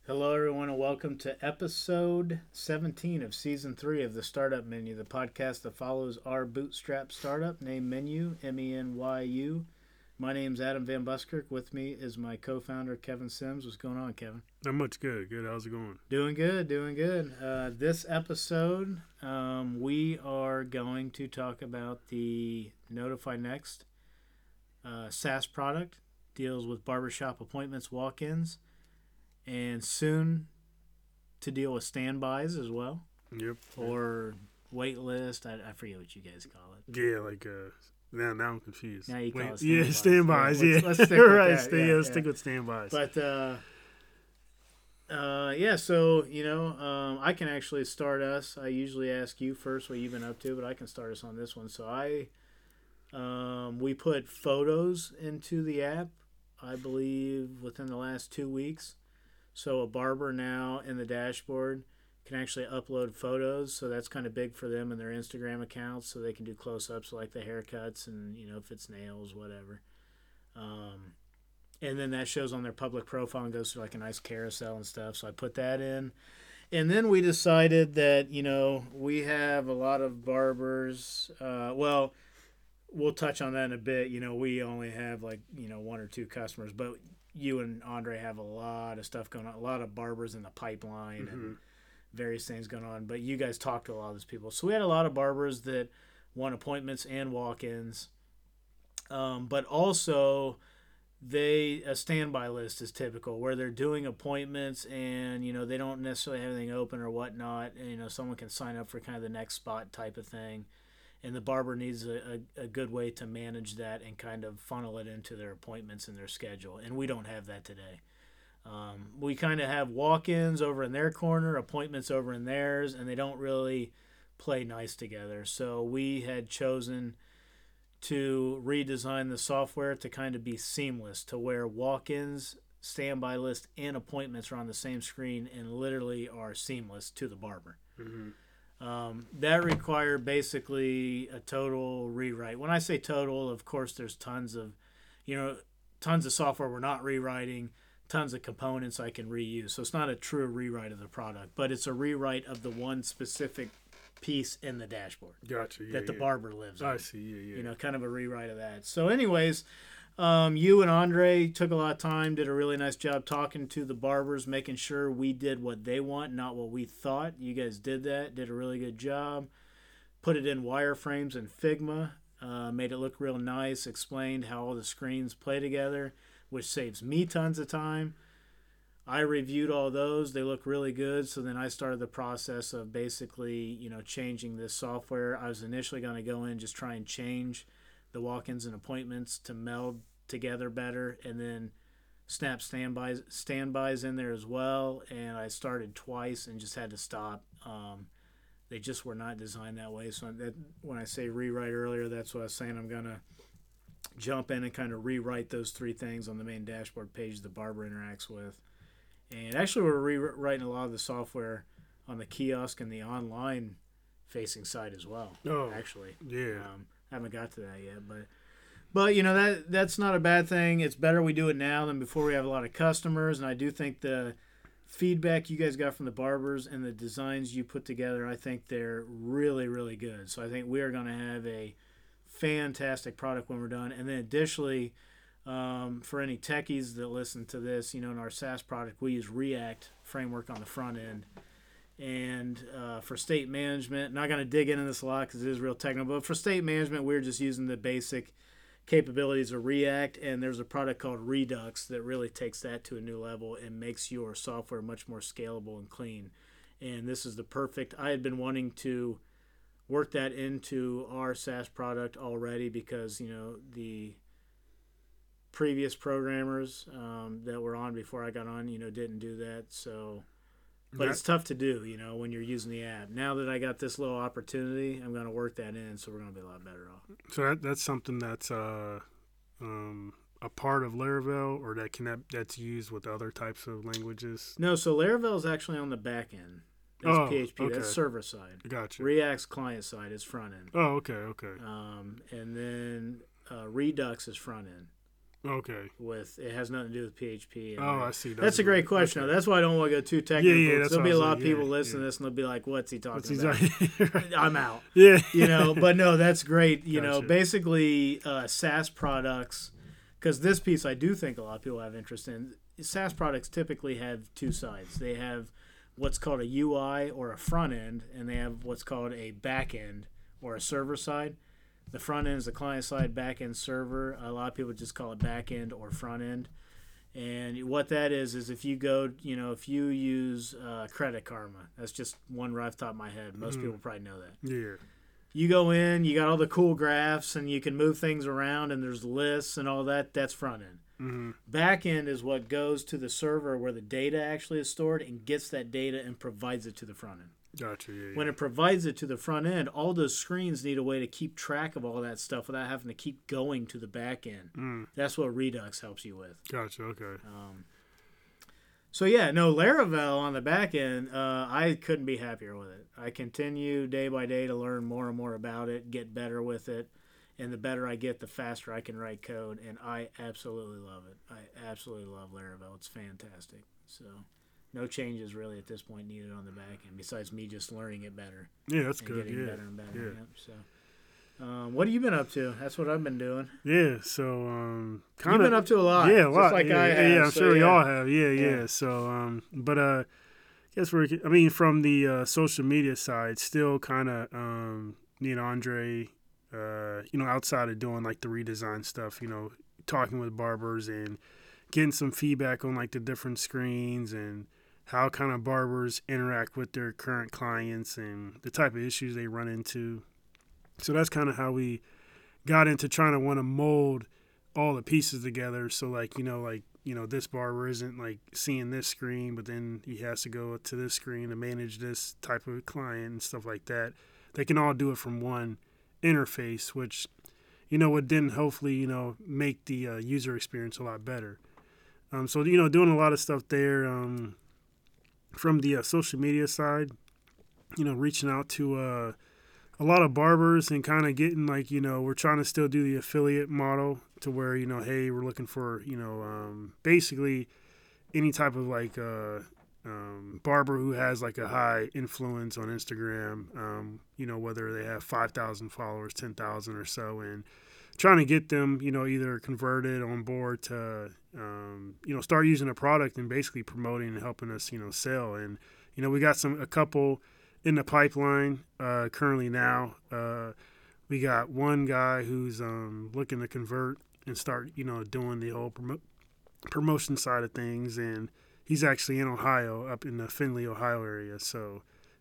Hello, everyone, and welcome to episode 17 of season 3 of the Startup Menu, the podcast that follows our bootstrap startup named Menu, Menyu. My name's Adam Van Buskirk. With me is my co founder, Kevin Sims. What's going on, Kevin? Not much. Good. How's it going? Doing good, doing good. This episode, we are going to talk about the Notify Next SaaS product. Deals with barbershop appointments, walk ins, and soon to deal with standbys as well, Yep. or wait list. I forget what you guys call it. Yeah, now I'm confused. Now you call it Yeah, standbys. standbys. Yeah, Let's stick with right. that. Yeah. Stick with standbys. But so I can actually start us. I usually ask you first what you've been up to, but I can start us on this one. So we put photos into the app, I believe, within the last 2 weeks. So a barber now in the dashboard can actually upload photos. So that's kind of big for them in their Instagram accounts. So they can do close-ups like the haircuts and, if it's nails, whatever. And then that shows on their public profile and goes through like a nice carousel and stuff. So I put that in. And then we decided that, we have a lot of barbers. We'll touch on that in a bit. We only have one or two customers, but you and Andre have a lot of stuff going on, a lot of barbers in the pipeline and various things going on. But you guys talk to a lot of those people. So we had a lot of barbers that want appointments and walk-ins. But also a standby list is typical where they're doing appointments and, they don't necessarily have anything open or whatnot. And, someone can sign up for kind of the next spot type of thing. And the barber needs a good way to manage that and kind of funnel it into their appointments and their schedule. And we don't have that today. We kind of have walk-ins over in their corner, appointments over in theirs, and they don't really play nice together. So we had chosen to redesign the software to kind of be seamless to where walk-ins, standby list, and appointments are on the same screen and literally are seamless to the barber. Mm-hmm. That required basically a total rewrite. When I say total, of course, there's tons of software we're not rewriting, tons of components I can reuse. So it's not a true rewrite of the product, but it's a rewrite of the one specific piece in the dashboard. Gotcha. Yeah, that the barber lives on. I see. Yeah. Kind of a rewrite of that. So anyways, you and Andre took a lot of time, did a really nice job talking to the barbers, making sure we did what they want, not what we thought. You guys did that, did a really good job. Put it in wireframes and Figma, made it look real nice, explained how all the screens play together, which saves me tons of time. I reviewed all those. They look really good. So then I started the process of basically, changing this software. I was initially going to go in, just try and change the walk-ins and appointments to meld together better, and then snap standbys in there as well. And I started twice and just had to stop. They just were not designed that way. So when I say rewrite earlier, that's what I was saying. I'm going to jump in and kind of rewrite those three things on the main dashboard page the barber interacts with. And actually, we're rewriting a lot of the software on the kiosk and the online facing side as well. Oh, actually, yeah. I haven't got to that yet, but that's not a bad thing. It's better we do it now than before we have a lot of customers. And I do think the feedback you guys got from the barbers and the designs you put together, I think they're really, really good. So I think we are going to have a fantastic product when we're done. And then additionally, for any techies that listen to this, in our SaaS product, we use React framework on the front end. And for state management, not going to dig into this a lot because it is real technical, but for state management, we're just using the basic capabilities of React, and there's a product called Redux that really takes that to a new level and makes your software much more scalable and clean. And this is the perfect, I had been wanting to work that into our SaaS product already because, the previous programmers that were on before I got on, didn't do that. So, but it's tough to do, when you're using the app. Now that I got this little opportunity, I'm going to work that in, so we're going to be a lot better off. So that's something that's a part of Laravel, or that's used with other types of languages? No, so Laravel is actually on the back end. That's PHP. Okay. That's server side. Gotcha. React's client side is front end. Oh, okay. And then Redux is front end. Okay. With it has nothing to do with PHP. Oh, I see. That's a great question. Okay. That's why I don't want to go too technical. Yeah, that's there'll be a lot of people yeah, listening to this and they'll be like, "What's he talking What's about?" I'm out. Yeah. But no, that's great. Gotcha. Basically, SaaS products, because this piece I do think a lot of people have interest in. SaaS products typically have two sides. They have what's called a UI or a front end, and they have what's called a back end or a server side. The front end is the client side, back end server. A lot of people just call it back end or front end. And what that is if you go, if you use Credit Karma, that's just one right off the top of my head. Most people probably know that. Yeah. You go in, you got all the cool graphs, and you can move things around, and there's lists and all that. That's front end. Mm-hmm. Back end is what goes to the server where the data actually is stored and gets that data and provides it to the front end. Gotcha. Yeah. When it provides it to the front end, all those screens need a way to keep track of all that stuff without having to keep going to the back end. That's what Redux helps you with. Gotcha. Okay. Laravel on the back end, I couldn't be happier with it. I continue day by day to learn more and more about it, get better with it. And the better I get, the faster I can write code. And I absolutely love it. I absolutely love Laravel. It's fantastic. So no changes really at this point needed on the back end besides me just learning it better. Yeah, that's good. Getting Yeah. better and better. Yeah. Yep, so, what have you been up to? That's what I've been doing. Yeah. So, kind You've of been up to a lot. Yeah, a lot. Just like yeah, I have. Yeah, I'm so, sure we yeah. all have. Yeah. So, but I guess from the social media side, still kind of, Andre, outside of doing like the redesign stuff, talking with barbers and getting some feedback on like the different screens and how kind of barbers interact with their current clients and the type of issues they run into. So that's kind of how we got into trying to want to mold all the pieces together. So this barber isn't like seeing this screen, but then he has to go to this screen to manage this type of client and stuff like that. They can all do it from one interface, which, would then hopefully, make the user experience a lot better. So doing a lot of stuff there from the social media side, reaching out to a lot of barbers and kind of getting we're trying to still do the affiliate model to where, hey, we're looking for, basically any type of barber who has like a high influence on Instagram, whether they have 5,000 followers, 10,000 or so, and trying to get them, either converted on board to, start using the product and basically promoting and helping us, sell. And, we got a couple in the pipeline currently now. We got one guy who's looking to convert and start, doing the whole promotion side of things. And he's actually in Ohio, up in the Findlay, Ohio area. So,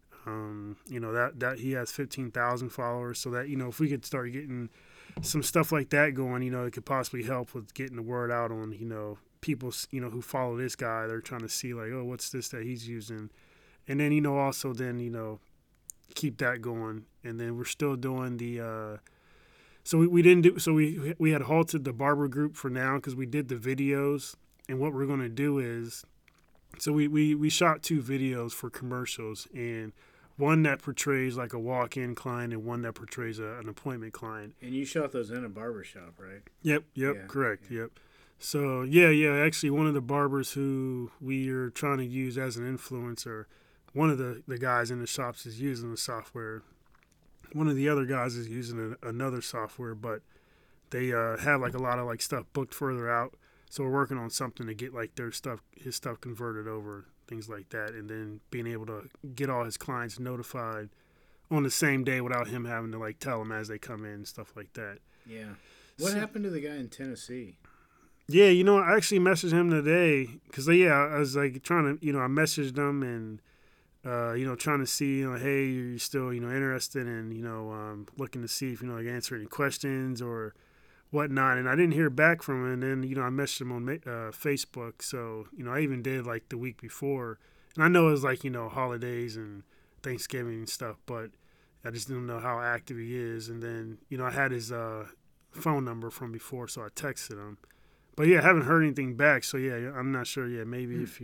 that he has 15,000 followers. So that, if we could start getting some stuff like that going, it could possibly help with getting the word out on, people, who follow this guy. They're trying to see like, oh, what's this that he's using? And then, also then, keep that going. And then we're still doing the, so we didn't do, so we had halted the barber group for now because we did the videos. And what we're going to do is, so we shot 2 videos for commercials, and one that portrays like a walk-in client and one that portrays an appointment client. And you shot those in a barbershop, right? Yep, yeah, correct, yeah. Yep. So, actually one of the barbers who we are trying to use as an influencer, one of the guys in the shops is using the software. One of the other guys is using another software, but they have like a lot of like stuff booked further out. So we're working on something to get like his stuff converted over, things like that, and then being able to get all his clients notified on the same day without him having to like tell them as they come in and stuff like that. Yeah. What happened to the guy in Tennessee? Yeah, I actually messaged him today because, I was like trying to, I messaged him and, trying to see, hey, you're still, interested in, looking to see if, like answer any questions or whatnot. And I didn't hear back from him. And then, I messaged him on Facebook. So, I even did like the week before. And I know it was like, holidays and Thanksgiving and stuff, but I just didn't know how active he is. And then, I had his phone number from before, so I texted him. But I haven't heard anything back. So I'm not sure. Maybe if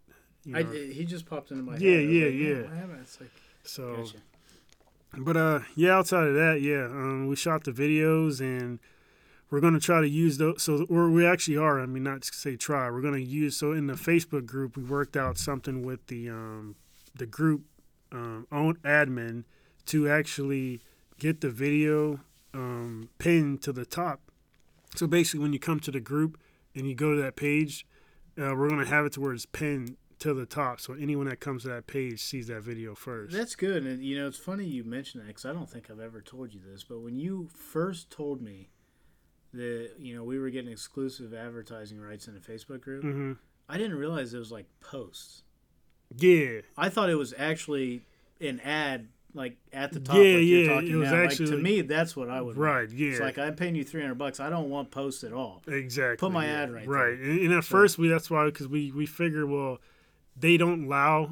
he just popped into my head. Yeah. It's like, so, gotcha. But outside of that, we shot the videos and we're going to try to use those. So, or we actually are. I mean, not to say try. We're going to use. So in the Facebook group, we worked out something with the group own admin to actually get the video pinned to the top. So basically, when you come to the group and you go to that page, we're going to have it to where it's pinned to the top, so anyone that comes to that page sees that video first. That's good. And you know, it's funny you mentioned that because I don't think I've ever told you this, but when you first told me that, you know, we were getting exclusive advertising rights in the Facebook group, Mm-hmm. I didn't realize it was like posts. Yeah. I thought it was actually an ad, like at the top. Yeah, like you're yeah, talking it was now. actually- Like, to me, that's what I would. Right, want. yeah. It's like I'm paying you $300. I don't want posts at all. Exactly. Put my yeah. ad right Right. there. And at first, that's why, because we figured, well, they didn't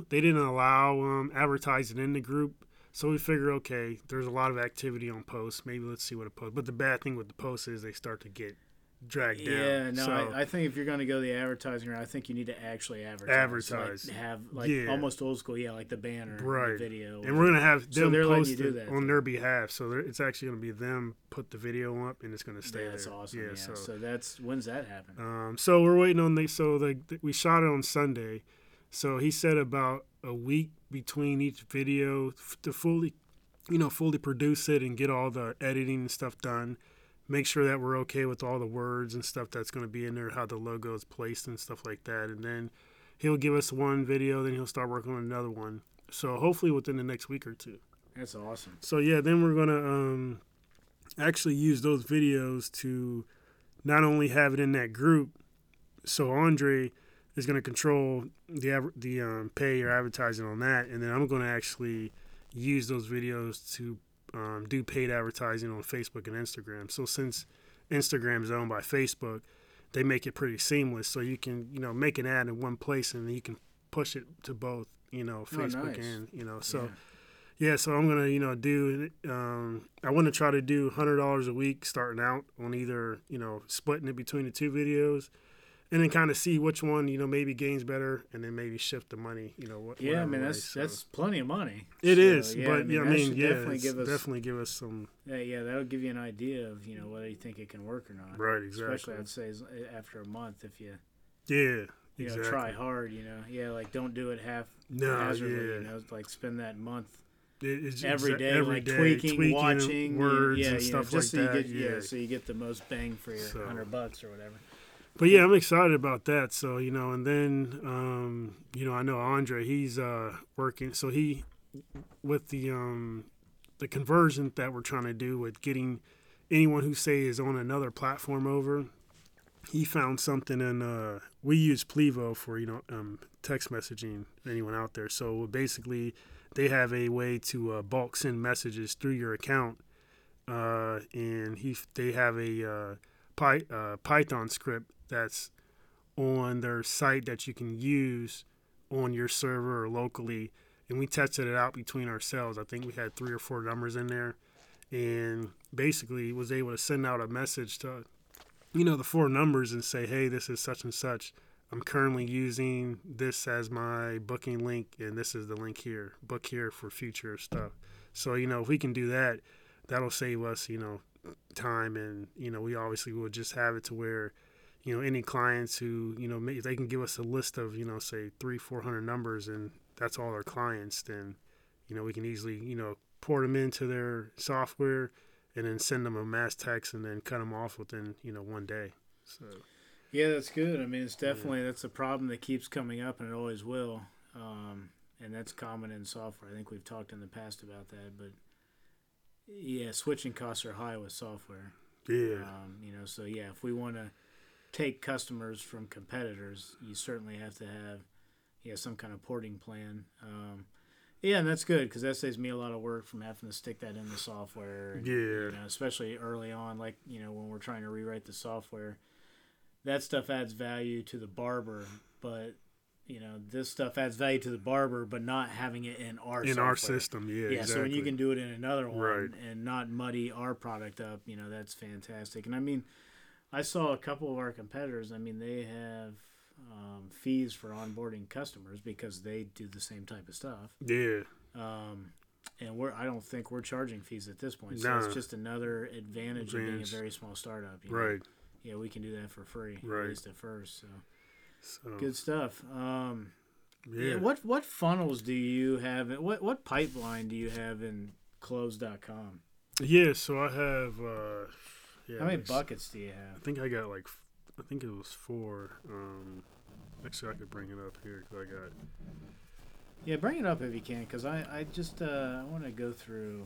allow advertising in the group. So we figure, okay, there's a lot of activity on posts. Maybe let's see what a post. But the bad thing with the posts is they start to get dragged down. Yeah, no, So, I think if you're going to go the advertising route, I think you need to actually advertise. Like, have almost old school, like the banner, right. the video. And we're going to have them they're letting post you do it that, on their behalf. So it's actually going to be them put the video up, and it's going to stay That's there. awesome. Yeah. So that's when's that happen? So we're waiting on we shot it on Sunday. So he said about a week between each video to fully produce it and get all the editing and stuff done. Make sure that we're okay with all the words and stuff that's going to be in there, how the logo is placed and stuff like that. And then he'll give us one video, then he'll start working on another one. So hopefully within the next week or two. That's awesome. So yeah, then we're going to actually use those videos to not only have it in that group. So Andre is going to control the pay or advertising on that, and then I'm going to actually use those videos to do paid advertising on Facebook and Instagram. So since Instagram is owned by Facebook, they make it pretty seamless. So you can make an ad in one place and then you can push it to both Facebook nice. and so. Yeah, so I'm gonna, do. I want to try to do $100 a week starting out on either, splitting it between the two videos, and then kind of see which one, maybe gains better, and then maybe shift the money, Yeah, I mean that's plenty of money. It is, yeah, but definitely give us some. Yeah, that'll give you an idea of whether you think it can work or not. Right, exactly. Especially I'd say after a month if you. Yeah. Exactly. Try hard. Like don't do it haphazardly. Like spend that month. Every day, tweaking, watching words and stuff like that. So you get the most bang for your $100 or whatever. But yeah, I'm excited about that. So and then I know Andre, he's working. So he with the conversion that we're trying to do with getting anyone who is on another platform over. He found something in we use Plivo for text messaging. Anyone out there? So basically. They have a way to bulk send messages through your account, and they have a Python script that's on their site that you can use on your server or locally. And we tested it out between ourselves. I think we had 3 or 4 numbers in there, and basically was able to send out a message to the 4 numbers and say, hey, this is such and such. I'm currently using this as my booking link, and this is the link here. Book here for future stuff. So, if we can do that, that'll save us, time. And, we obviously will just have it to where, any clients who, they can give us a list of, say 300-400 numbers, and that's all our clients. Then, we can easily, port them into their software and then send them a mass text and then cut them off within, one day. So. Yeah, that's good. I mean, it's definitely that's a problem that keeps coming up, and it always will. And that's common in software. I think we've talked in the past about that, but yeah, switching costs are high with software. Yeah. So yeah, if we want to take customers from competitors, you certainly have to have some kind of porting plan. Yeah, and that's good because that saves me a lot of work from having to stick that in the software. And, especially early on, like when we're trying to rewrite the software. That stuff adds value to the barber, but this stuff adds value to the barber, but not having it in our system. Yeah, exactly. So when you can do it in another one right. and not muddy our product up, that's fantastic. And I mean, I saw a couple of our competitors. I mean, they have fees for onboarding customers because they do the same type of stuff. Yeah. and I don't think we're charging fees at this point. So Nah. it's just another advantage of being a very small startup. You know? Right. Yeah, we can do that for free, Right. at least at first. So Good stuff. yeah. What funnels do you have? What pipeline do you have in Close.com? Yeah. So I have. How many buckets do you have? I think I got I think it was 4. Actually, I could bring it up here because I got. Yeah, bring it up if you can, because I just I want to go through.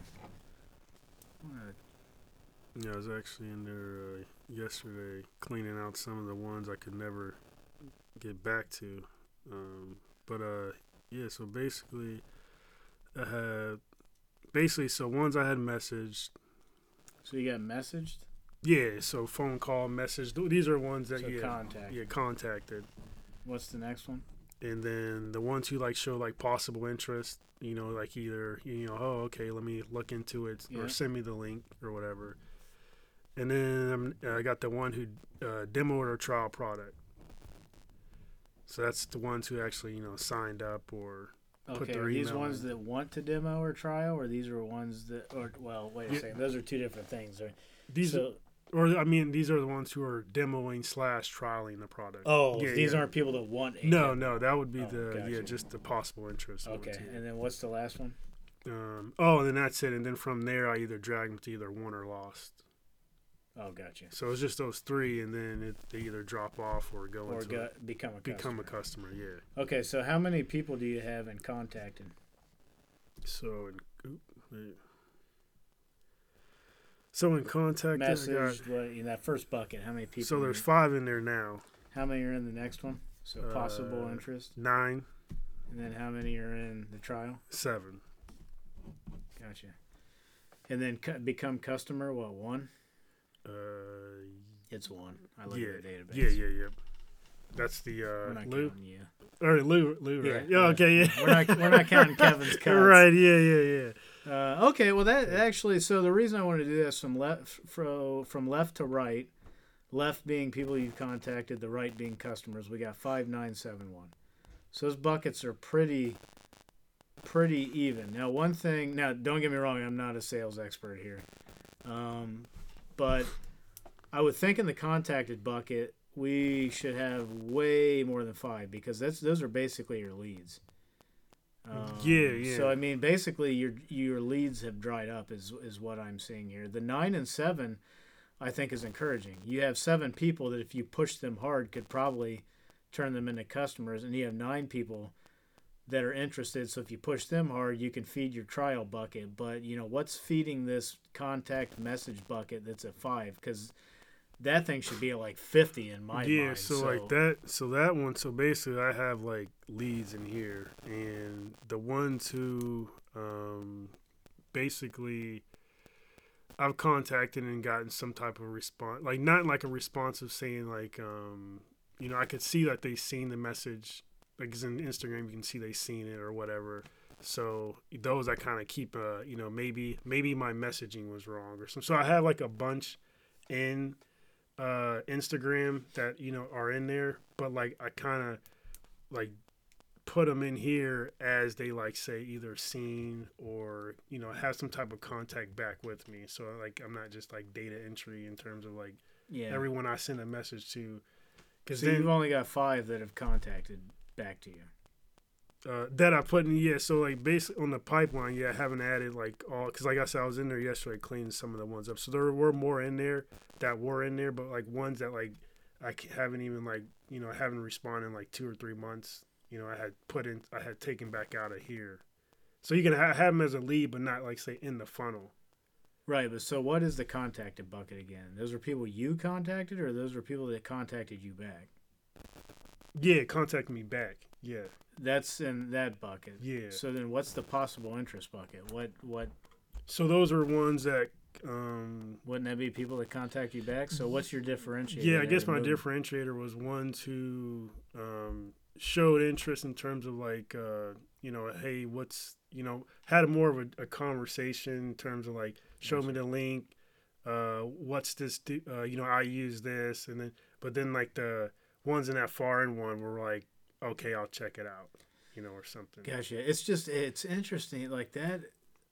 Yeah, I was actually in there yesterday cleaning out some of the ones I could never get back to. Yeah, so basically, I had so ones I had messaged. So you got messaged? Yeah, so phone call, message. These are ones that contacted. What's the next one? And then the ones who show possible interest, like either oh, okay, let me look into it, or send me the link or whatever. And then I got the one who demoed or trial product. So that's the ones who actually signed up or put their email. These ones that want to demo or trial, or these are ones that, wait a second, those are two different things, right? These are the ones who are demoing / trialing the product. Oh, these aren't people that want. No, that would be just the possible interest. Okay, and then what's the last one? And then that's it. And then from there, I either drag them to either won or lost. Oh, gotcha. So it's just those 3, and then they either drop off or become a customer. Yeah. Okay, so how many people do you have in contacted? So in contact, message, in that first bucket, how many people? So there's 5 in there now. How many are in the next one? So possible interest? 9. And then how many are in the trial? 7. Gotcha. And then become customer, 1? It's 1. I look at the database. Yeah. That's the we're not Lou. Counting you. Or Lou, right? Yeah. Okay, yeah. We're not counting Kevin's cuts. Right. Yeah. Okay. Well, that actually. So the reason I wanted to do this from left to right, left being people you've contacted, the right being customers. We got 5, 9, 7, 1. So those buckets are pretty even. Now, one thing. Now, don't get me wrong. I'm not a sales expert here, but I would think in the contacted bucket we should have way more than 5 because those are basically your leads. Yeah. So I mean, basically your leads have dried up is what I'm seeing here. The 9 and 7, I think, is encouraging. You have 7 people that if you push them hard could probably turn them into customers, and you have 9 people that are interested. So if you push them hard, you can feed your trial bucket. But what's feeding this contact message bucket that's at 5? Because that thing should be at 50 in my mind. Yeah, so that one. So basically, I have leads in here, and the ones who basically I've contacted and gotten some type of response, not a response of saying I could see that they've seen the message. Because in Instagram, you can see they've seen it or whatever. So those I kind of keep, maybe my messaging was wrong or something. So I have a bunch in Instagram that are in there, but I kind of put them in here as they say either seen or have some type of contact back with me. So I'm not just data entry in terms of everyone I send a message to. So you've only got 5 that have contacted back to you. That I put in, so basically on the pipeline, I haven't added all, because I said, I was in there yesterday cleaning some of the ones up, so there were more in there that were in there, but ones that I haven't even haven't responded in 2 or 3 months, I had taken back out of here, so you can have them as a lead, but not say in the funnel. Right, but so what is the contacted bucket again? Those are people you contacted, or those are people that contacted you back? Yeah, contact me back. Yeah. That's in that bucket. Yeah. So then what's the possible interest bucket? What So those are ones that wouldn't that be people that contact you back? So what's your differentiator? Yeah, I guess my differentiator was ones who showed interest in terms of hey, what's had more of a conversation in terms of show me the link, what's this I use this, and then the ones in that foreign one were okay, I'll check it out, or something. Gotcha. It's interesting that. I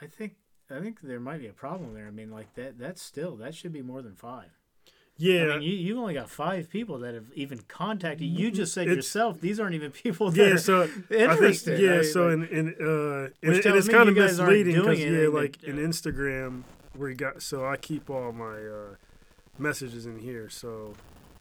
I think there might be a problem there. I mean, like that should be more than 5. Yeah. I mean, you've only got 5 people that have even contacted you. You just said It's- yourself, these aren't even people that Yeah, are so interested. I think, yeah, right? so Like, and which it's tells me kind you of guys aren't misleading doing because anything like that- in Instagram where you got so I keep all my messages in here. So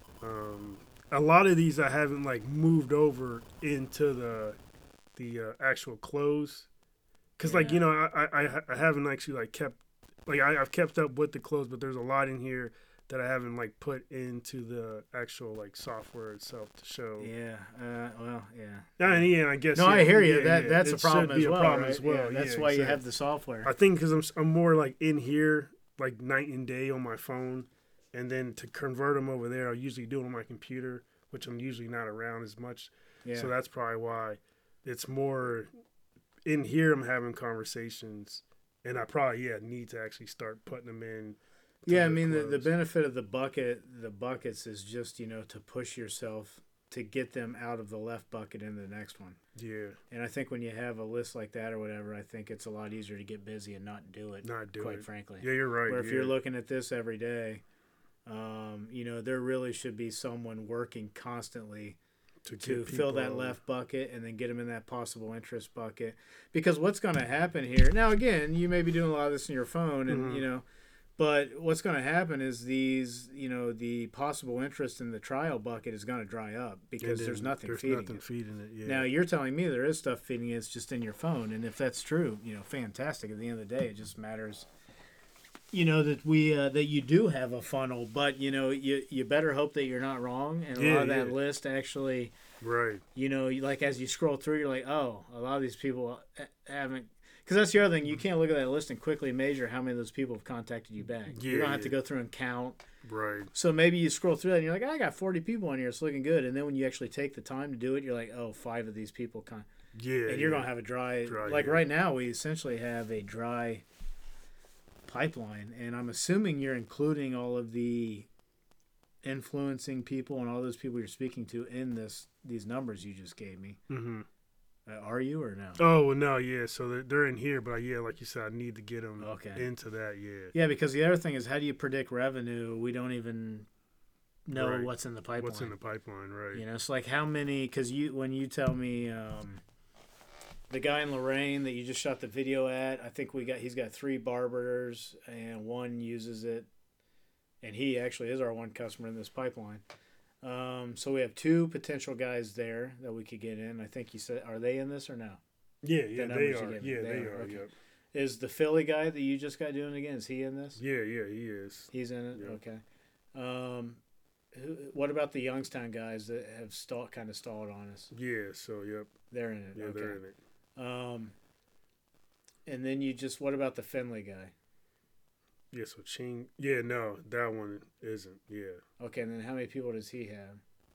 a lot of these I haven't like moved over into the actual close because like you know I haven't actually like kept like I've kept up with the close, but there's a lot in here that I haven't like put into the actual like software itself to show. yeah, well, yeah. Yeah, I guess. No, yeah, I hear you. yeah, That's it a problem should be as a well. problem Right? as well. Yeah, that's Yeah, why you exactly. have the software. I think because I'm more like in here like night and day on my phone, and then to convert them over there, I usually do it on my computer, which I'm usually not around as much. Yeah. So that's probably why it's more in here. I'm having conversations, and I probably need to actually start putting them in. Yeah, I mean the benefit of the buckets is just to push yourself to get them out of the left bucket into the next one. Yeah. And I think when you have a list like that or whatever, I think it's a lot easier to get busy and not do it. Quite frankly. Yeah, you're right. Where if you're looking at this every day, there really should be someone working constantly to fill that left bucket and then get them in that possible interest bucket. Because what's going to happen here now? Again, you may be doing a lot of this in your phone, and but what's going to happen is these, the possible interest in the trial bucket is going to dry up because there's nothing feeding it. Yeah. Now you're telling me there is stuff feeding it; it's just in your phone, and if that's true, fantastic. At the end of the day, it just matters, that that you do have a funnel, but you better hope that you're not wrong, and a lot of that list actually, right. Like as you scroll through, you're like, oh, a lot of these people haven't. Because that's the other thing. You can't look at that list and quickly measure how many of those people have contacted you back. Yeah, You're going to have to go through and count. Right. So maybe you scroll through that and you're like, I got 40 people on here. It's looking good. And then when you actually take the time to do it, you're like, oh, 5 of these people. Yeah. And you're going to have a dry like right now, we essentially have a dry pipeline. And I'm assuming you're including all of the influencing people and all those people you're speaking to in these numbers you just gave me. Mm-hmm. Are you or no? Oh, well, no, yeah. So they're in here, but like you said, I need to get them into that, Yeah, because the other thing is, how do you predict revenue? We don't even know what's in the pipeline. What's in the pipeline, right? It's like how many, because when you tell me the guy in Lorain that you just shot the video at, I think he's got 3 barbers and 1 uses it, and he actually is our one customer in this pipeline. So we have 2 potential guys there that we could get in. I think you said, are they in this or no? Yeah, they are. Yeah, they are. Okay. Yep. Is the Philly guy that you just got doing again? Is he in this? Yeah, he is. He's in it. Yep. Okay. What about the Youngstown guys that have stalled on us? Yeah. So yep. They're in it. Yeah, okay. they're in it. And then what about the Finley guy? Yeah, so Ching. Yeah, no, that one isn't. Yeah. Okay, and then how many people does he have?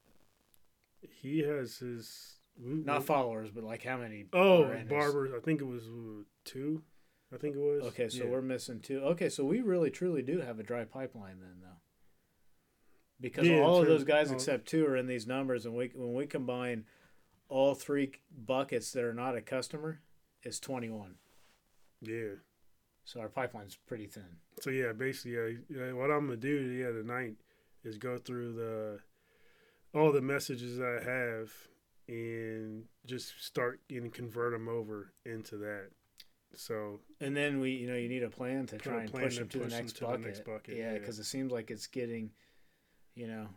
He has his. Not followers, but like how many? Barbers. I think it was 2. I think it was. Okay, so we're missing 2. Okay, so we really truly do have a dry pipeline then, though. Because all of those guys except 2 are in these numbers, and when we combine all 3 buckets that are not a customer, it's 21. Yeah. So our pipeline's pretty thin. So yeah, basically, what I'm gonna do tonight is go through all the messages I have and just start and convert them over into that. So and then you need a plan to try and push them to the next bucket. Yeah, because it seems like it's getting, it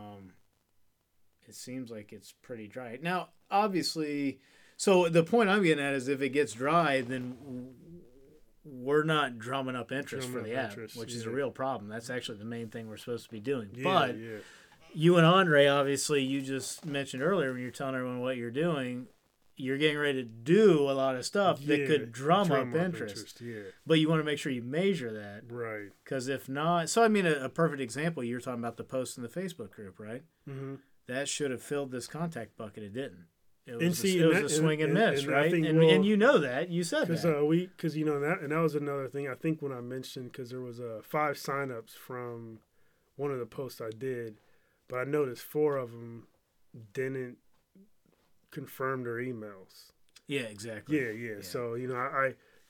seems like it's pretty dry now. Obviously, so the point I'm getting at is if it gets dry, then we're not drumming up interest for the app, which is a real problem. That's actually the main thing we're supposed to be doing. But you and Andre, obviously, you just mentioned earlier when you're telling everyone what you're doing, you're getting ready to do a lot of stuff that could drum up interest. But you want to make sure you measure that. Right. Because if not, so I mean, a perfect example, you're talking about the post in the Facebook group, right? Mm-hmm. That should have filled this contact bucket. It didn't. It was a swing and miss, right? And you know that. You said that. Because that was another thing. I think when I mentioned, because there was 5 signups from one of the posts I did, but I noticed 4 of them didn't confirm their emails. Yeah, exactly. Yeah. So,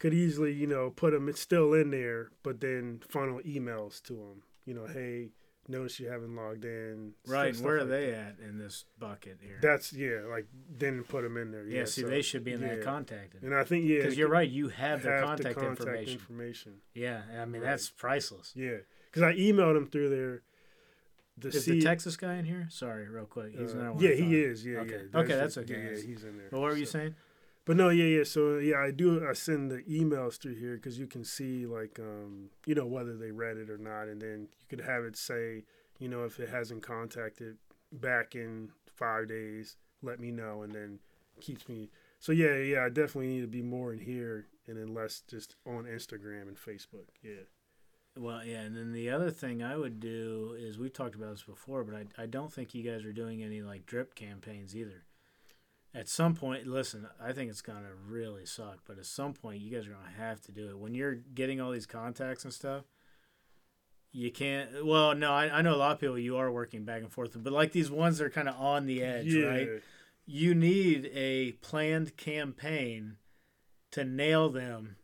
could easily, put them still in there, but then funnel emails to them. Hey, notice you haven't logged in. Right, and where are they at in this bucket here? That's, like, then put them in there. Yeah, see, they should be in that contacted. And I think, because you're right, you have their contact information. Yeah, I mean, that's priceless. Yeah, because I emailed them through there. Is the Texas guy in here? Sorry, real quick. He's not. Yeah, he is. Yeah, okay. Yeah. Okay, that's okay. Yeah, he's in there. Well, what were you saying? But no, yeah. So I send the emails through here because you can see like whether they read it or not, and then you could have it say, if it hasn't contacted back in 5 days, let me know, and then keeps me. So yeah, I definitely need to be more in here and then less just on Instagram and Facebook. Yeah. Well, yeah, and then the other thing I would do is we've talked about this before, but I don't think you guys are doing any like drip campaigns either. At some point, listen, I think it's gonna really suck, but at some point you guys are gonna have to do it. When you're getting all these contacts and stuff, you can't. Well, no, I know a lot of people you are working back and forth, but like these ones that are kind of on the edge, right? You need a planned campaign to nail them.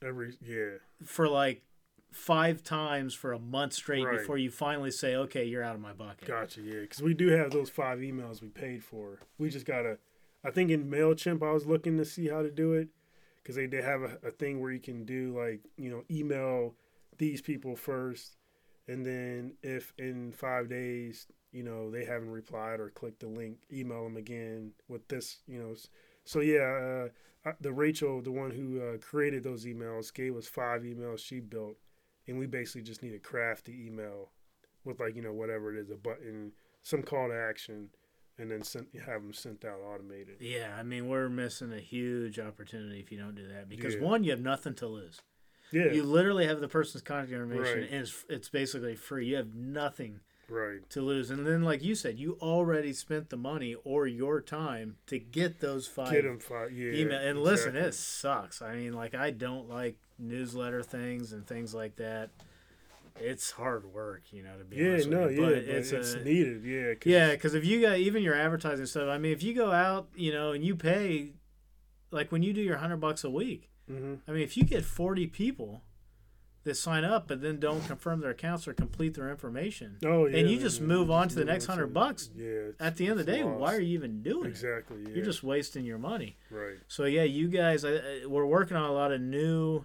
For like 5 times for a month straight before you finally say, okay, you're out of my bucket. Gotcha, yeah. Because we do have those 5 emails we paid for. We just got to, I think in MailChimp I was looking to see how to do it. Because they have a thing where you can do like, email these people first. And then if in 5 days, they haven't replied or clicked the link, email them again with this, So yeah, the Rachel, the one who created those emails, gave us 5 emails she built. And we basically just need to craft the email with like, whatever it is, a button, some call to action, and then have them sent out automated. Yeah, I mean, we're missing a huge opportunity if you don't do that. Because one, you have nothing to lose. Yeah. You literally have the person's contact information, and it's basically free. You have nothing to lose. And then, like you said, you already spent the money or your time to get those 5 email. And listen, it sucks. I mean, like, I don't like newsletter things and things like that. It's hard work, to be honest with you. But it's needed, because if you got even your advertising stuff, I mean, if you go out, and you pay, like when you do your $100 a week, I mean, if you get 40 people that sign up but then don't confirm their accounts or complete their information, and you just move on to the next $100, at the end of the day, why are you even doing it? Exactly. Yeah. You're just wasting your money. Right. So yeah, you guys, we're working on a lot of new.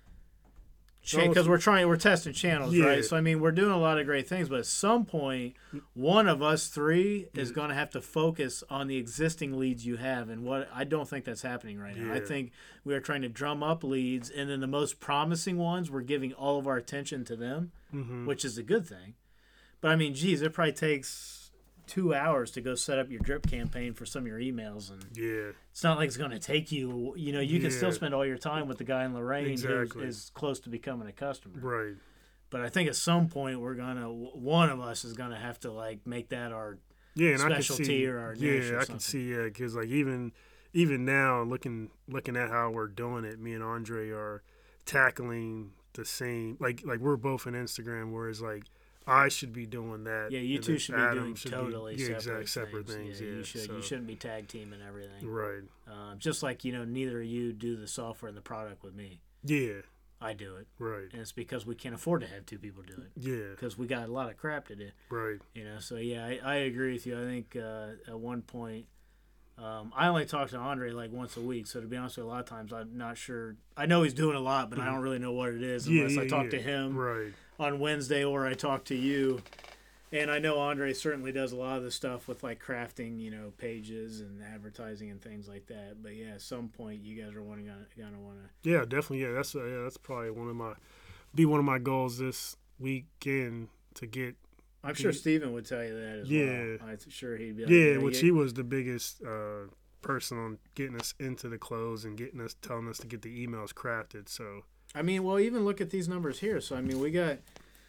Because we're testing channels, right? So I mean, we're doing a lot of great things, but at some point, one of us 3 is going to have to focus on the existing leads you have, and what I don't think that's happening right now. I think we are trying to drum up leads, and then the most promising ones, we're giving all of our attention to them, which is a good thing. But I mean, geez, it probably takes 2 hours to go set up your drip campaign for some of your emails, and it's not like it's going to take you. You can still spend all your time with the guy in Lorraine who is close to becoming a customer. Right. But I think at some point one of us is gonna have to like make that our specialty or our niche. Yeah, I can see. Yeah, because like even now, looking at how we're doing it, me and Andre are tackling the same. Like we're both on Instagram, whereas like I should be doing that. Yeah, you two should be doing totally separate things. Yeah, you should. You shouldn't be tag teaming everything. Right. Just like neither of you do the software and the product with me. Yeah. I do it. Right. And it's because we can't afford to have 2 people do it. Yeah. Because we got a lot of crap to do. Right. So yeah, I agree with you. I think at one point, I only talk to Andre like once a week. So to be honest with you, a lot of times I'm not sure. I know he's doing a lot, but I don't really know what it is unless I talk to him on Wednesday or I talk to you. And I know Andre certainly does a lot of the stuff with like crafting, pages and advertising and things like that. But yeah, at some point you guys are gonna want to. Yeah, definitely. Yeah, that's probably one of my goals this weekend to get. I'm sure Steven would tell you that as well. I'm sure he'd be like, which he was the biggest person on getting us into the clothes and telling us to get the emails crafted. So I mean, well, even look at these numbers here. So I mean, we got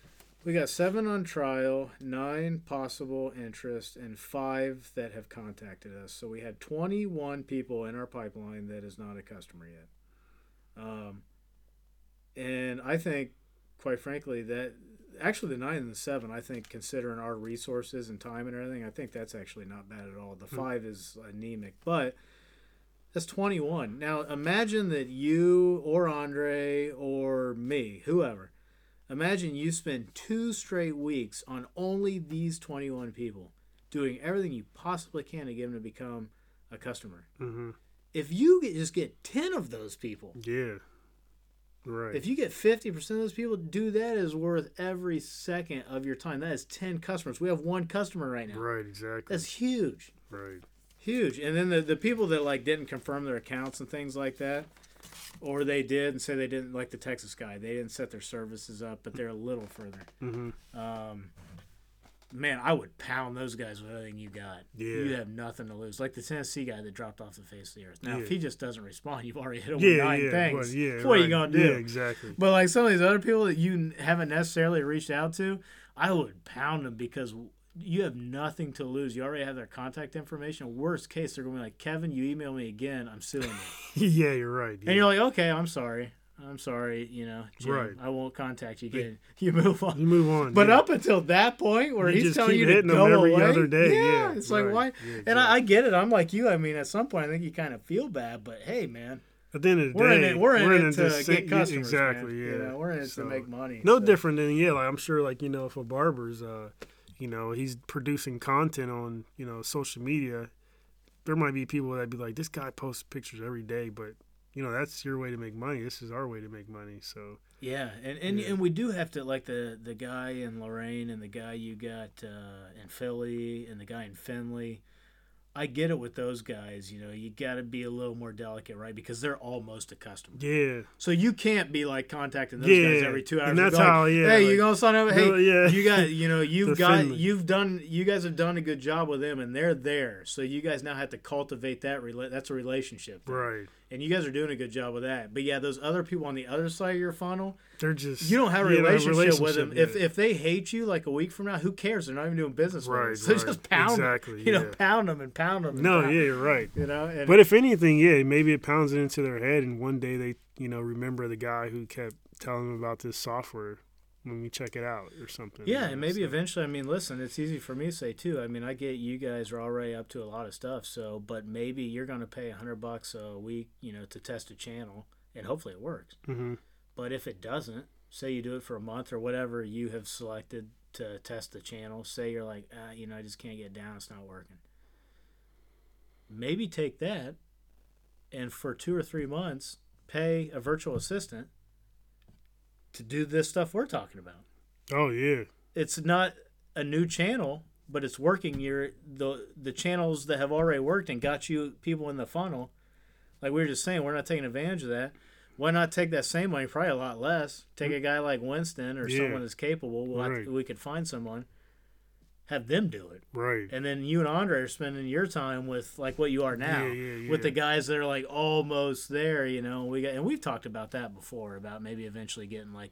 7 on trial, 9 possible interest, and 5 that have contacted us. So we had 21 people in our pipeline that is not a customer yet. And I think, quite frankly, that actually the 9 and the 7, I think, considering our resources and time and everything, I think that's actually not bad at all. The 5 is anemic, but That's 21. Now imagine that you or Andre or me, whoever, imagine you spend 2 straight weeks on only these 21 people, doing everything you possibly can to get them to become a customer. Mm-hmm. If you just get 10 of those people, Yeah. Right. if you get 50% of those people, dude, that is worth every second of your time. That is 10 customers. We have one customer right now. Right, exactly. That's huge. Right. Huge. And then the people that like didn't confirm their accounts and things like that, or they did and say they didn't, like the Texas guy, they didn't set their services up, but they're a little further. Mm-hmm. Man, I would pound those guys with everything you got. Yeah. You have nothing to lose. Like the Tennessee guy that dropped off the face of the earth. Now, Yeah. if he just doesn't respond, you've already hit him with 9 things. But yeah, what are you going to do? Yeah, exactly. But like some of these other people that you haven't necessarily reached out to, I would pound them because you have nothing to lose. You already have their contact information. Worst case, they're going to be like, Kevin, you email me again, I'm suing you. Yeah, you're right. Yeah. And you're like, okay, I'm sorry, Jim, Right. I won't contact you again. You move on. You move on. But yeah. up until that point where You he's just telling keep you to hitting them go every away, other day. Yeah, it's like, right. why? Yeah, And exactly. I get it. I'm like you. I mean, at some point, I think you kind of feel bad. But hey, man, At the end of the we're day, in it to just get customers. Exactly. Man. Yeah. You know, we're in it So, to make money. No so. different than like I'm sure like if a barber's he's producing content on social media, there might be people that be like, this guy posts pictures every day, but that's your way to make money. This is our way to make money. So Yeah, and we do have to, like the guy in Lorraine and the guy you got in Philly and the guy in Findlay. I get it with those guys. You got to be a little more delicate, right? Because they're almost a customer. yeah, So you can't be like contacting those guys every 2 hours. and that's going, how Hey, like, you gonna sign up? Hey, no, yeah. you got Findlay. you guys have done a good job with them, and they're there. So you guys now have to cultivate that. That's a relationship, thing. Right. And you guys are doing a good job with that. But yeah, those other people on the other side of your funnel, They're just you don't have a relationship with them. yeah. If they hate you like a week from now, who cares? They're not even doing business with Right, you. So right. just pound Exactly, them. yeah. Pound them and pound them. And No, pound, yeah, you're right. And, But if anything, yeah, maybe it pounds it into their head, and one day they, remember the guy who kept telling them about this software when we check it out or something. yeah, and maybe eventually, I mean, listen, it's easy for me to say too. I mean, I get you guys are already up to a lot of stuff, so but maybe you're going to pay $100 a week, to test a channel, and hopefully it works. Mm-hmm. But if it doesn't, say you do it for a month or whatever you have selected to test the channel, say you're like, I just can't get down, it's not working. Maybe take that, and for 2 or 3 months, pay a virtual assistant to do this stuff we're talking about. Oh yeah. It's not a new channel, but it's working. The channels that have already worked and got you people in the funnel. Like we were just saying, we're not taking advantage of that. Why not take that same money, probably a lot less, take a guy like Winston or someone that's capable. We could find someone, have them do it. Right. And then you and Andre are spending your time with like what you are now, with the guys that are like almost there. We've talked about that before, about maybe eventually getting like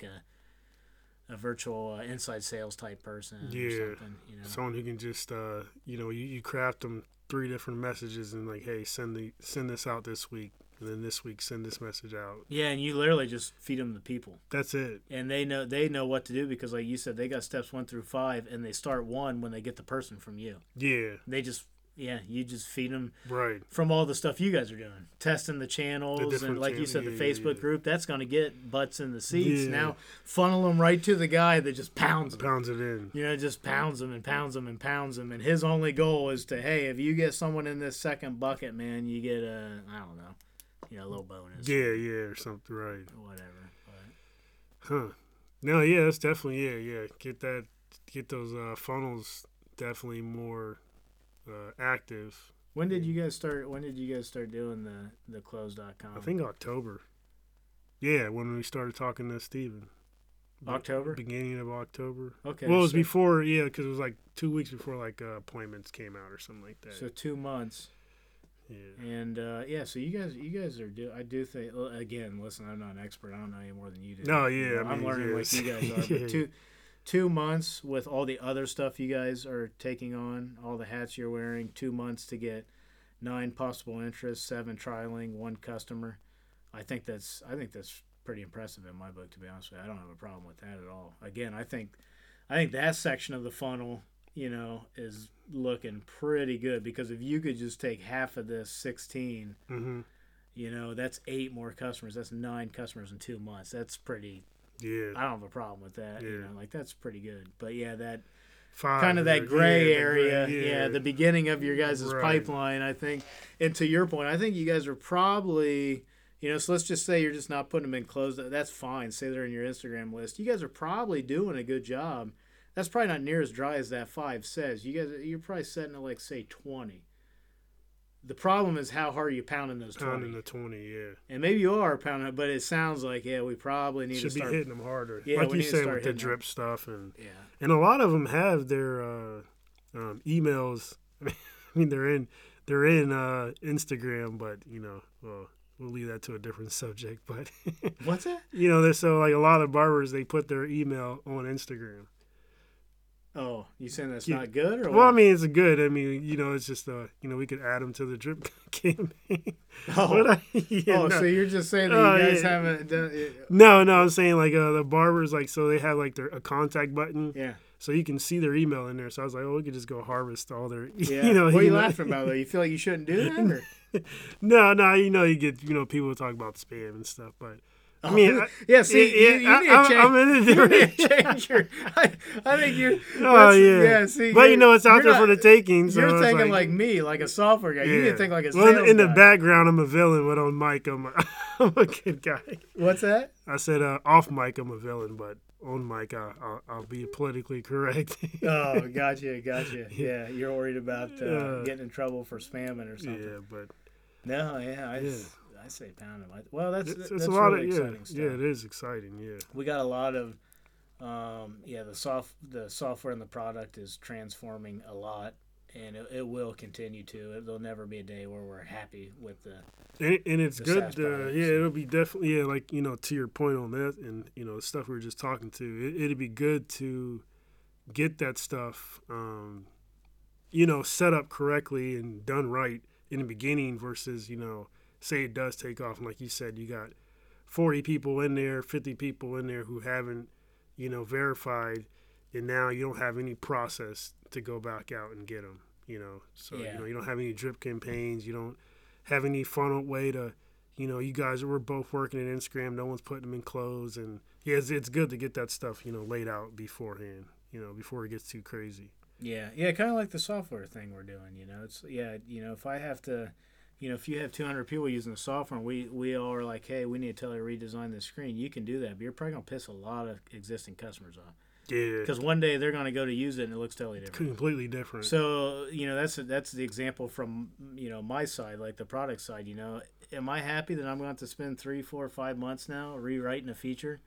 a virtual inside sales type person or something. Someone who can just you craft them 3 different messages and like, hey, send this out this week, and then this week send this message out. Yeah, and you literally just feed them the people. That's it. And they know what to do because, like you said, they got steps 1 through 5, and they start 1 when they get the person from you. Yeah. You just feed them right from all the stuff you guys are doing, testing the channels, and like you said, the Facebook group, that's going to get butts in the seats. Yeah. Now funnel them right to the guy that just pounds them. Pounds it in. Just pounds them and pounds them and pounds them. And his only goal is to, hey, if you get someone in this second bucket, man, you get a little bonus. Yeah, or something, right. Or whatever. Huh. No, yeah, that's definitely, yeah. Get those funnels definitely more active. When did you guys start doing the close.com? I think October. Yeah, when we started talking to Steven. October? Beginning of October. Okay. Well, it was before, because it was like 2 weeks before like appointments came out or something like that. So 2 months. Yeah. And so you guys are I do think, again, listen, I'm not an expert. I don't know any more than you do. No, yeah, I'm learning like you guys are. But 2 months with all the other stuff you guys are taking on, all the hats you're wearing, 2 months to get 9 possible interests, 7 trialing, 1 customer. I think that's pretty impressive in my book, to be honest with you. I don't have a problem with that at all. Again, I think that section of the funnel is looking pretty good, because if you could just take half of this 16, that's 8 more customers. That's 9 customers in 2 months. That's pretty. Yeah. I don't have a problem with that. Yeah. That's pretty good. But yeah, that 5, kind of that gray area. Yeah. The beginning of your guys' Right. pipeline, I think. And to your point, I think you guys are probably, so let's just say you're just not putting them in closed. That's fine. Say they're in your Instagram list. You guys are probably doing a good job. That's probably not near as dry as that 5 says. You're probably setting it like, say, 20. The problem is how hard are you pounding those 20? Pounding the 20, yeah. And maybe you are pounding it, but it sounds like, we probably need Should to start. be hitting them harder. Yeah, like we you need to said start with the hitting drip stuff. Yeah. And a lot of them have their emails. I mean, they're in Instagram, but, well, we'll leave that to a different subject. But what's that? There's so like a lot of barbers, they put their email on Instagram. Oh, you saying that's not good, or well, what? I mean, it's good. I mean, it's just we could add them to the drip campaign. Oh, no. So you're just saying that you guys haven't done it? No, I'm saying like the barbers, like, so they have like a contact button. Yeah. So you can see their email in there. So I was like, we could just go harvest all their. Yeah. What are you laughing about though? You feel like you shouldn't do that? Or? No, you get people talk about spam and stuff, but. I mean, see, you need to change. I'm in a different. Change your. I think you're. Oh yeah. Yeah. See, but it's out there for the taking. So you're thinking like me, like a software guy. You need to think like a sales Well, in the guy. background, I'm a villain, but on mic, I'm a good guy. What's that? I said off mic, I'm a villain, but on mic, I'll be politically correct. Oh, gotcha. Yeah, you're worried about getting in trouble for spamming or something. Yeah, but. No, I say pound them. Well, that's a lot really of exciting stuff. Yeah, it is exciting. Yeah, we got a lot of the software and the product is transforming a lot, and it will continue to. There'll never be a day where we're happy with the. And it's the good. SaaS product, it'll be definitely like to your point on that, and the stuff we were just talking to. It'd be good to get that stuff, set up correctly and done right in the beginning versus say it does take off, and like you said, you got 40 people in there, 50 people in there who haven't, verified, and now you don't have any process to go back out and get them, So, you don't have any drip campaigns, you don't have any funnel way to, you guys were both working at Instagram, no one's putting them in clothes, and it's good to get that stuff, laid out beforehand, before it gets too crazy. Yeah, kind of like the software thing we're doing, It's, if I have to. If you have 200 people using the software and we all are like, hey, we need to tell you to redesign this screen, you can do that. But you're probably going to piss a lot of existing customers off. Yeah. Because one day they're going to go to use it and it looks totally different. Completely different. So, that's the example from, my side, like the product side, Am I happy that I'm going to have to spend 3, 4, 5 months now rewriting a feature?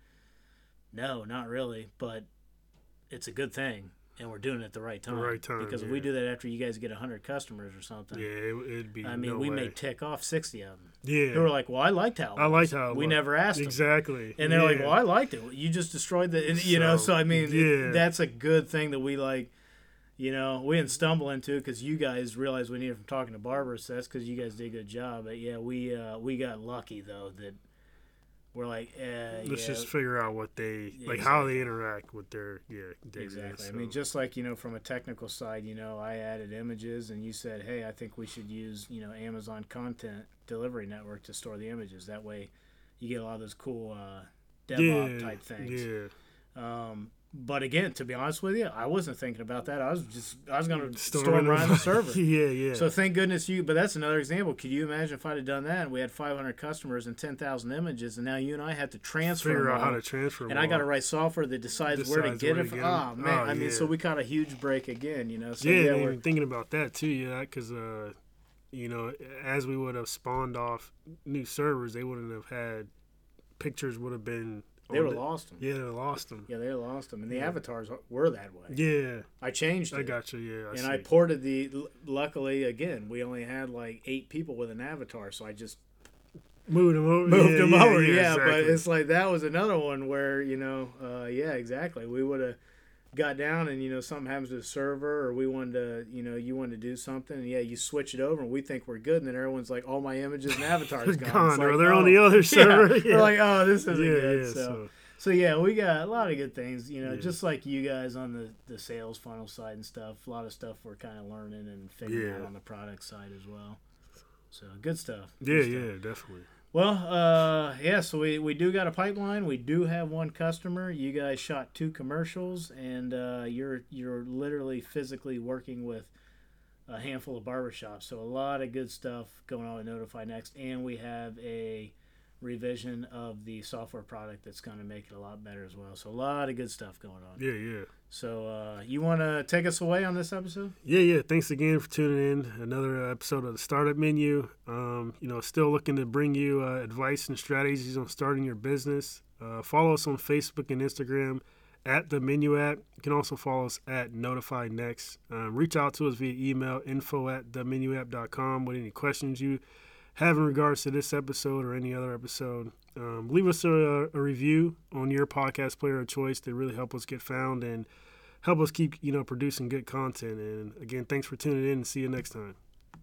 No, not really. But it's a good thing. And we're doing it at the right time. Because if we do that after you guys get 100 customers or something. Yeah, it'd be. We may tick off 60 of them. Yeah. Who were like, well, I liked how it was. We never asked them. Exactly. And they're like, well, I liked it. You just destroyed so I mean, that's a good thing that we like, we didn't stumble into because you guys realized we needed from talking to barbers. So that's because you guys did a good job. But yeah, we got lucky though that we're like, let's just figure out what they like, how they interact with their data. Exactly. So. I mean, just like from a technical side, I added images, and you said, hey, I think we should use Amazon Content Delivery Network to store the images. That way, you get a lot of those cool DevOps type things. Yeah. But again, to be honest with you, I wasn't thinking about that. I was going to storm right on the server. Yeah. So thank goodness but that's another example. Could you imagine if I'd have done that and we had 500 customers and 10,000 images, and now you and I had to figure out how to transfer them. And I got to write software that decides where to get it. Oh, man. I mean, so we caught a huge break again, So, we're thinking about that too, because, as we would have spawned off new servers, they wouldn't have had pictures would have been. They would have lost them. Yeah, they lost them. Yeah, they lost them. And the avatars were that way. Yeah. I changed it. I got you, yeah. I ported luckily, again, we only had like 8 people with an avatar, so I just moved them over. Exactly. But it's like that was another one where, exactly. We would have got down and, something happens to the server or we wanted to, you wanted to do something. And, you switch it over and we think we're good. And then everyone's like, all my images and avatars gone. Or they're on the other server. We're like, oh, this isn't good. So yeah, we got a lot of good things, Yeah. just like you guys on the sales funnel side and stuff. A lot of stuff we're kind of learning and figuring out on the product side as well. So good stuff. Yeah, yeah, definitely. Well, yeah. So we do got a pipeline. We do have one customer. You guys shot 2 commercials, and you're literally physically working with a handful of barbershops. So a lot of good stuff going on with Notify Next, and we have a revision of the software product that's going to make it a lot better as well. So a lot of good stuff going on. Yeah, yeah. So you want to take us away on this episode? Yeah, yeah. Thanks again for tuning in. Another episode of the Startup Menu. Still looking to bring you advice and strategies on starting your business. Follow us on Facebook and Instagram at the Menu App. You can also follow us at Notify Next. Reach out to us via email, info@themenuapp.com, with any questions you have in regards to this episode or any other episode. Leave us a review on your podcast player of choice. They really help us get found and help us keep producing good content. And again, thanks for tuning in, and see you next time.